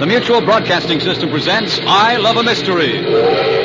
The Mutual Broadcasting System presents I Love a Mystery.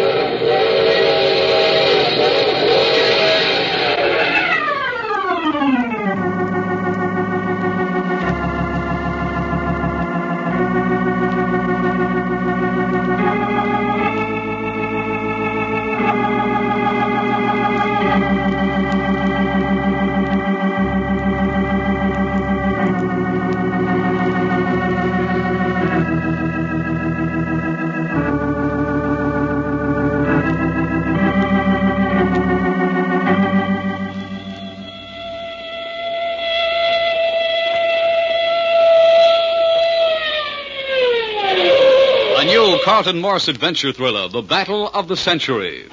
Carlton Morse adventure thriller, The Battle of the Century.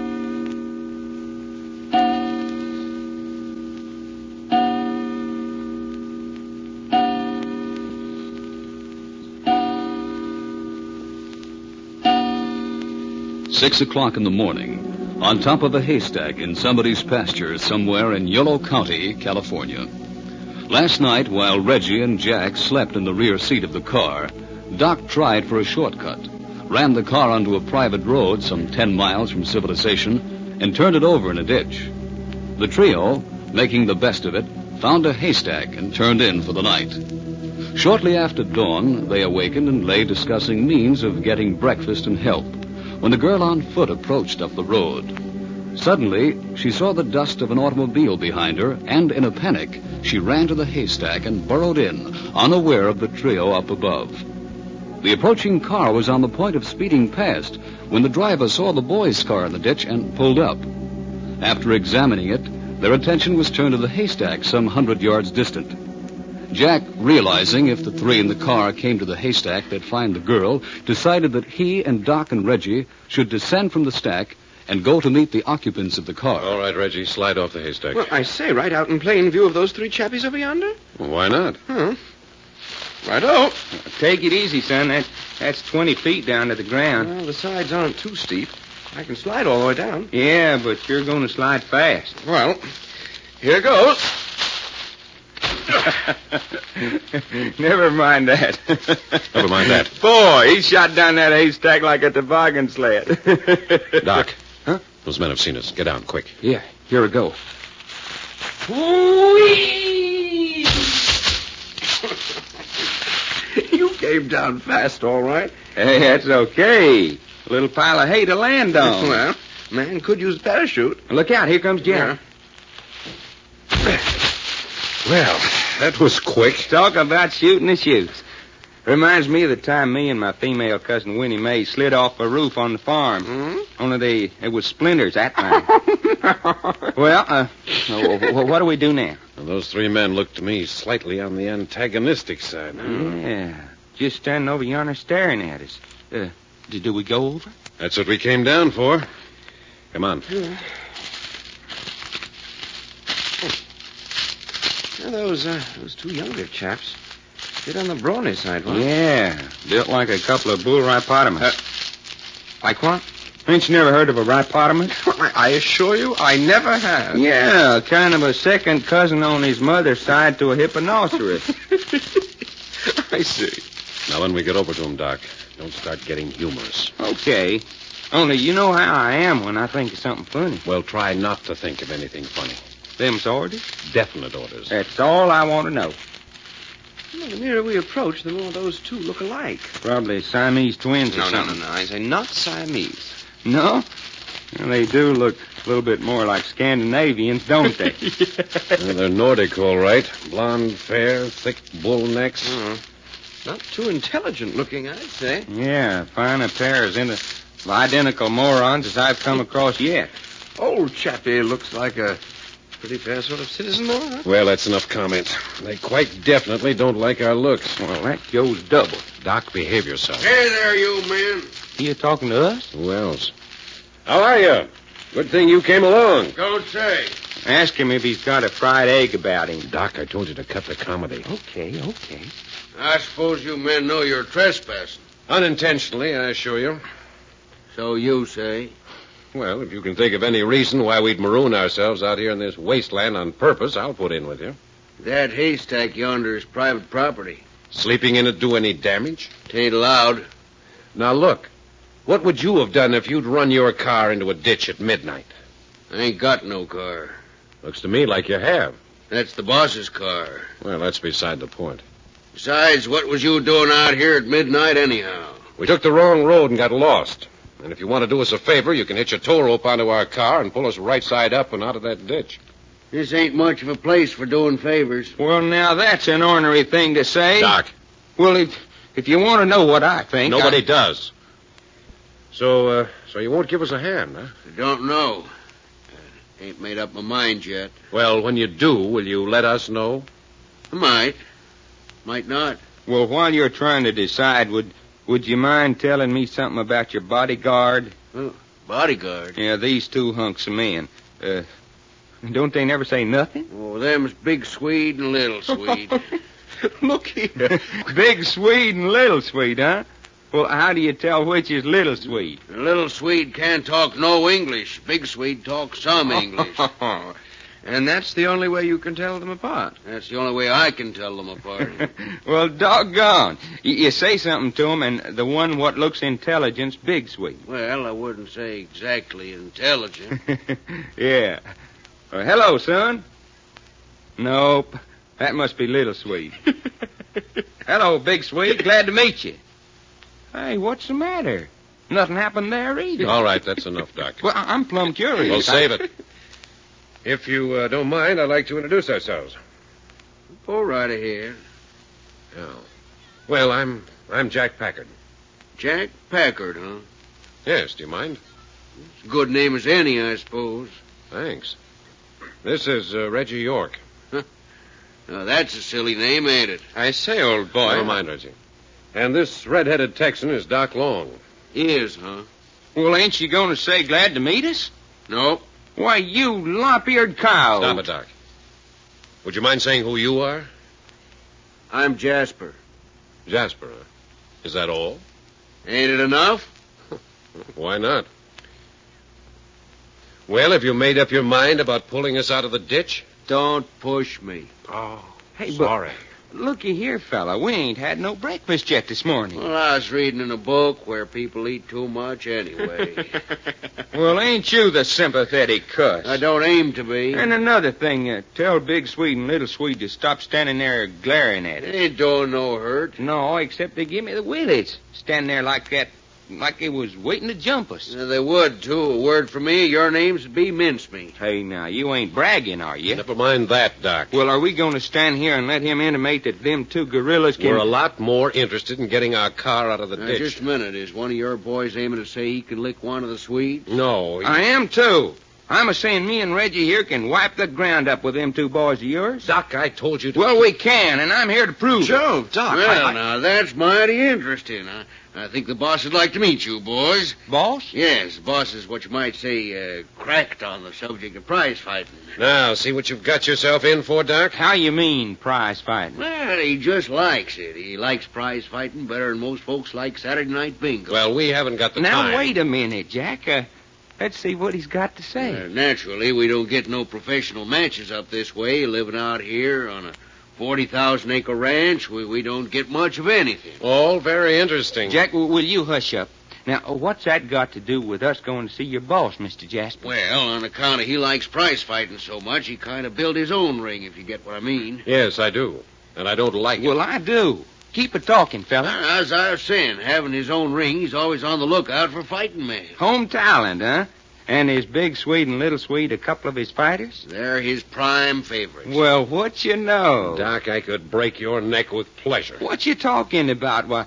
Six o'clock in the morning, on top of a haystack in somebody's pasture somewhere in Yolo County, California. Last night, while Reggie and Jack slept in the rear seat of the car, Doc tried for a shortcut, ran the car onto a private road some 10 miles from civilization, and turned it over in a ditch. The trio, making the best of it, found a haystack and turned in for the night. Shortly after dawn, they awakened and lay discussing means of getting breakfast and help when a girl on foot approached up the road. Suddenly, she saw the dust of an automobile behind her, and in a panic, she ran to the haystack and burrowed in, unaware of the trio up above. The approaching car was on the point of speeding past when the driver saw the boys' car in the ditch and pulled up. After examining it, their attention was turned to the haystack some 100 yards distant. Jack, realizing if the three in the car came to the haystack, they'd find the girl, decided that he and Doc and Reggie should descend from the stack and go to meet the occupants of the car. All right, Reggie, slide off the haystack. Well, I say, right out in plain view of those three chappies over yonder? Well, why not? Righto. Take it easy, son. That's 20 feet down to the ground. Well, the sides aren't too steep. I can slide all the way down. Yeah, but you're going to slide fast. Well, here goes. Never mind that. Never mind that. Boy, he shot down that haystack like a toboggan sled. Doc. Huh? Those men have seen us. Get down, quick. Yeah, here we go. Whee! You came down fast, all right. Hey, that's okay. A little pile of hay to land on. Well, man could use a parachute. Look out, here comes Jim. Yeah. Well, that was quick. Talk about shooting the chutes. Reminds me of the time me and my female cousin Winnie Mae slid off a roof on the farm. Mm-hmm. Only it was splinters that time. Well, what do we do now? Well, those three men looked to me slightly on the antagonistic side. Yeah, just standing over yonder staring at us. Do we go over? That's what we came down for. Come on. Yeah. Those two younger chaps. Get on the brawny side, huh? Yeah, built like a couple of bull rhipotamus. Like what? Ain't you never heard of a rhipotamus? I assure you, I never have. Yeah, kind of a second cousin on his mother's side to a hipponoceros. I see. Now, when we get over to him, Doc, don't start getting humorous. Okay. Only you know how I am when I think of something funny. Well, try not to think of anything funny. Them's orders? Definite orders. That's all I want to know. Well, the nearer we approach, the more those two look alike. Probably Siamese twins or No. something. I say not Siamese. No? Well, they do look a little bit more like Scandinavians, don't they? Well, they're Nordic, all right. Blonde, fair, thick bull necks. Not too intelligent looking, I'd say. Yeah, fine a pair of identical morons as I've come across yet. Old chappie looks like a pretty fair sort of citizen, though, huh? Well, that's enough comment. They quite definitely don't like our looks. Well, that goes double. Doc, behave yourself. Hey there, you man. You talking to us? Who else? How are you? Good thing you came along. Don't say. Ask him if he's got a fried egg about him. Doc, I told you to cut the comedy. Okay. I suppose you men know you're trespassing. Unintentionally, I assure you. So you say. Well, if you can think of any reason why we'd maroon ourselves out here in this wasteland on purpose, I'll put in with you. That haystack yonder is private property. Sleeping in it do any damage? Tain't allowed. Now, look. What would you have done if you'd run your car into a ditch at midnight? I ain't got no car. Looks to me like you have. That's the boss's car. Well, that's beside the point. Besides, what was you doing out here at midnight anyhow? We took the wrong road and got lost. And if you want to do us a favor, you can hitch a tow rope onto our car and pull us right side up and out of that ditch. This ain't much of a place for doing favors. Well, now, that's an ornery thing to say. Doc. Well, if you want to know what I think... Nobody does. So you won't give us a hand, huh? I don't know. Ain't made up my mind yet. Well, when you do, will you let us know? I might. Might not. Well, while you're trying to decide, would you mind telling me something about your bodyguard? Oh, bodyguard? Yeah, these two hunks of men. Don't they never say nothing? Oh, them's Big Swede and Little Swede. Look here. Big Swede and Little Swede, huh? Well, how do you tell which is Little Swede? Little Swede can't talk no English. Big Swede talks some English. And that's the only way you can tell them apart. That's the only way I can tell them apart. Well, doggone. You say something to him, and the one what looks intelligent's Big Swede. Well, I wouldn't say exactly intelligent. Yeah. Hello, son. Nope. That must be Little Swede. Hello, Big Swede. Glad to meet you. Hey, what's the matter? Nothing happened there either. All right, that's enough, Doc. Well, I'm plumb curious. We'll save it. If you don't mind, I'd like to introduce ourselves. Go right ahead. Oh. Well, I'm Jack Packard. Jack Packard, huh? Yes, do you mind? It's a good name as any, I suppose. Thanks. This is Reggie York. Now, that's a silly name, ain't it? I say, old boy. Never mind, Reggie. And this red-headed Texan is Doc Long. Is, huh? Well, ain't you going to say glad to meet us? Nope. Why, you lop-eared cow. Stop it, Doc. Would you mind saying who you are? I'm Jasper. Jasper, huh? Is that all? Ain't it enough? Why not? Well, have you made up your mind about pulling us out of the ditch? Don't push me. Oh, Hey, sorry. Looky here, fella. We ain't had no breakfast yet this morning. Well, I was reading in a book where people eat too much anyway. Well, ain't you the sympathetic cuss? I don't aim to be. And another thing, tell Big Swede and Little Swede to stop standing there glaring at It it. ain't doing no hurt. No, except they give me the willies. Standing there like that, like they was waiting to jump us. They would, too. A word from me, your names would be mincemeat. Hey, now, you ain't bragging, are you? Never mind that, Doc. Well, are we going to stand here and let him intimate that them two gorillas can... We're a lot more interested in getting our car out of the Now, ditch. just a minute. Is one of your boys aiming to say he can lick one of the Swedes? No. I am, too. I'm a-saying me and Reggie here can wipe the ground up with them two boys of yours. Doc, I told you to... Well, we can, and I'm here to prove it. Joe, Doc, Well, now, that's mighty interesting. I think the boss would like to meet you, boys. Boss? Yes, the boss is what you might say, cracked on the subject of prize fighting. Now, see what you've got yourself in for, Doc? How you mean, prize fighting? Well, he just likes it. He likes prize fighting better than most folks like Saturday night bingo. Well, we haven't got the Now, time. wait a minute, Jack. Let's see what he's got to say. Naturally, we don't get no professional matches up this way. Living out here on a 40,000-acre ranch, we don't get much of anything. All very interesting. Jack, will you hush up? Now, what's that got to do with us going to see your boss, Mr. Jasper? Well, on account of he likes prize fighting so much, he kind of built his own ring, if you get what I mean. Yes, I do. And I don't like it. Well, I do. Keep it talking, fella. As I was saying, having his own ring, he's always on the lookout for fighting men. Home talent, huh? And is Big Swede and Little Swede a couple of his fighters? They're his prime favorites. Well, what you know? Doc, I could break your neck with pleasure. What you talking about? Why,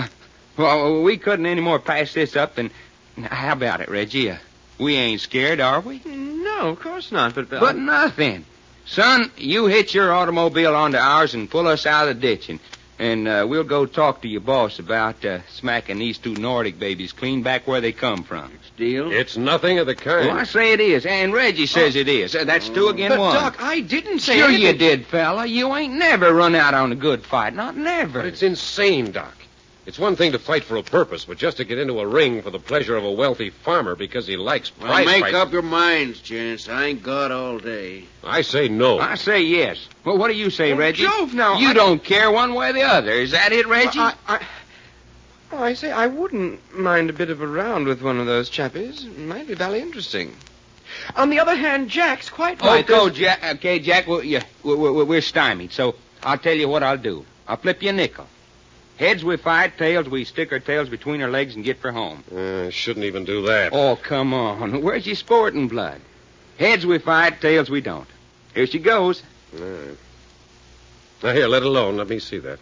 well, we couldn't any more pass this up than... How about it, Reggie? We ain't scared, are we? No, of course not, but... But nothing. Son, you hitch your automobile onto ours and pull us out of the ditch, and we'll go talk to your boss about smacking these two Nordic babies clean back where they come from. Deal? It's nothing of the kind. Well, I say it is, and Reggie says it is. That's two again But, one. Doc, I didn't say Sure anything. you did, fella. You ain't never run out on a good fight. Not never. But it's insane, Doc. It's one thing to fight for a purpose, but just to get into a ring for the pleasure of a wealthy farmer because he likes prize Make fights. up your minds, gents. I ain't got all day. I say no. I say yes. Well, what do you say, Reggie? Jove, now, You don't care one way or the other. Is that it, Reggie? I say I wouldn't mind a bit of a round with one of those chappies. It might be very interesting. On the other hand, Jack's quite right. Okay, Jack, we're stymied, so I'll tell you what I'll do. I'll flip you a nickel. Heads we fight, tails we stick our tails between our legs and get for home. Shouldn't even do that. Oh, come on. Where's your sporting blood? Heads we fight, tails we don't. Here she goes. All right. Now, here, let alone. Let me see that.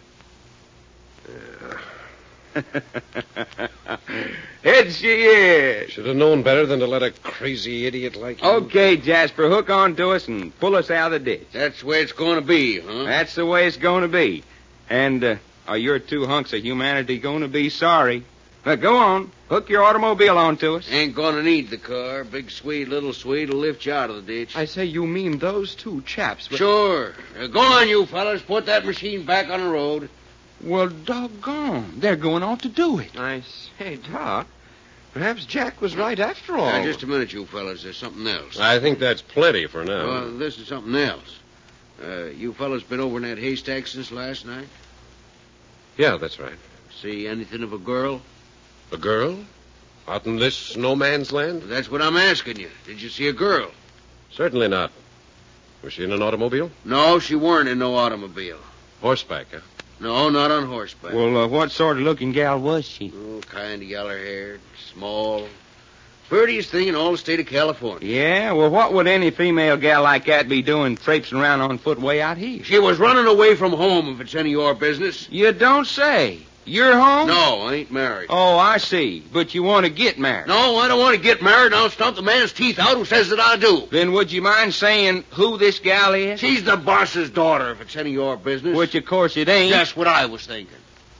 Heads she is. Should have known better than to let a crazy idiot like you. Okay, Jasper, hook on to us and pull us out of the ditch. That's the way it's going to be, huh? That's the way it's going to be. And, are your two hunks of humanity going to be sorry? Now, go on. Hook your automobile onto us. Ain't going to need the car. Big Swede, little Swede will lift you out of the ditch. I say you mean those two chaps. But... Sure. Go on, you fellas. Put that machine back on the road. Well, doggone. They're going off to do it. I say, Doc, perhaps Jack was right after all. Now, just a minute, you fellas. There's something else. I think that's plenty for now. Well, this is something else. You fellas been over in that haystack since last night? Yeah, that's right. See anything of a girl? A girl? Out in this no man's land? That's what I'm asking you. Did you see a girl? Certainly not. Was she in an automobile? No, she weren't in no automobile. Horseback, huh? No, not on horseback. Well, what sort of looking gal was she? Oh, kind of yaller-haired, small. Prettiest thing in all the state of California. Yeah, well, what would any female gal like that be doing traipsing around on foot way out here? She was running away from home, if it's any of your business. You don't say. You're home? No, I ain't married. Oh, I see. But you want to get married. No, I don't want to get married. I'll stomp the man's teeth out who says that I do. Then would you mind saying who this gal is? She's the boss's daughter, if it's any of your business. Which, of course, it ain't. That's what I was thinking.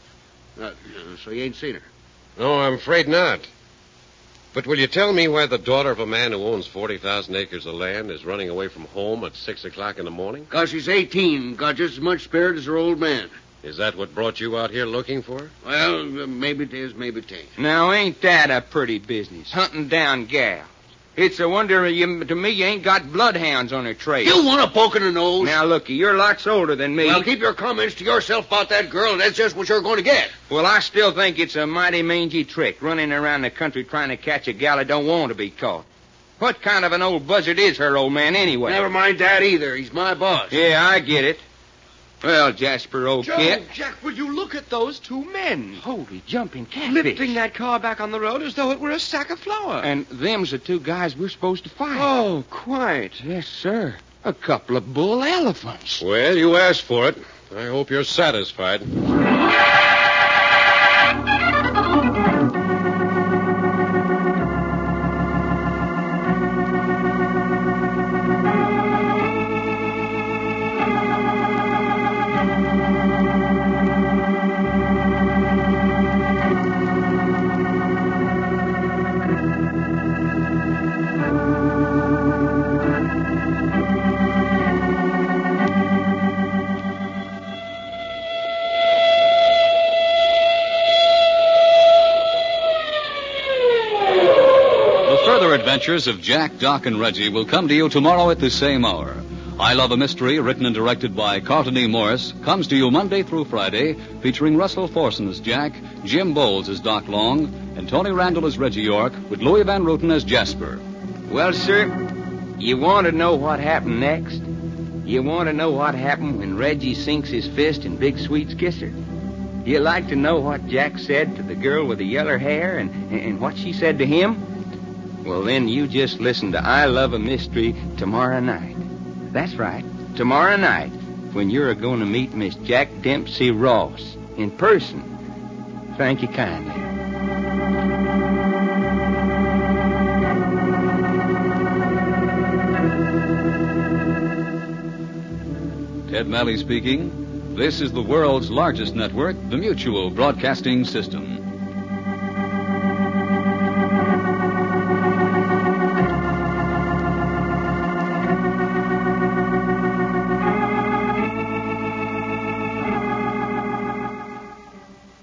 So you ain't seen her? No, I'm afraid not. But will you tell me why the daughter of a man who owns 40,000 acres of land is running away from home at 6 o'clock in the morning? 'Cause she's 18 and got just as much spirit as her old man. Is that what brought you out here looking for her? Well, maybe it is, maybe it ain't. Now, ain't that a pretty business, hunting down gals? It's a wonder to me you ain't got bloodhounds on her trail. You want a poke in the nose? Now, looky, you're lots older than me. Well, keep your comments to yourself about that girl, and that's just what you're going to get. Well, I still think it's a mighty mangy trick, running around the country trying to catch a gal that don't want to be caught. What kind of an old buzzard is her old man, anyway? Never mind that either. He's my boss. Yeah, I get it. Well, Jasper, old kid. Jack, will you look at those two men? Holy jumping catfish. Lifting that car back on the road as though it were a sack of flour. And them's the two guys we're supposed to fight. Oh, quite. Yes, sir. A couple of bull elephants. Well, you asked for it. I hope you're satisfied. Adventures of Jack, Doc, and Reggie will come to you tomorrow at the same hour. I Love a Mystery, written and directed by Carlton E. Morris, comes to you Monday through Friday, featuring Russell Forson as Jack, Jim Bowles as Doc Long, and Tony Randall as Reggie York, with Louis Van Ruten as Jasper. Well, sir, you want to know what happened next? You want to know what happened when Reggie sinks his fist in Big Sweet's kisser? You like to know what Jack said to the girl with the yeller hair and what she said to him? Well, then you just listen to I Love a Mystery tomorrow night. That's right, tomorrow night, when you're going to meet Miss Jack Dempsey Ross in person. Thank you kindly. Ted Malley speaking. This is the world's largest network, the Mutual Broadcasting System.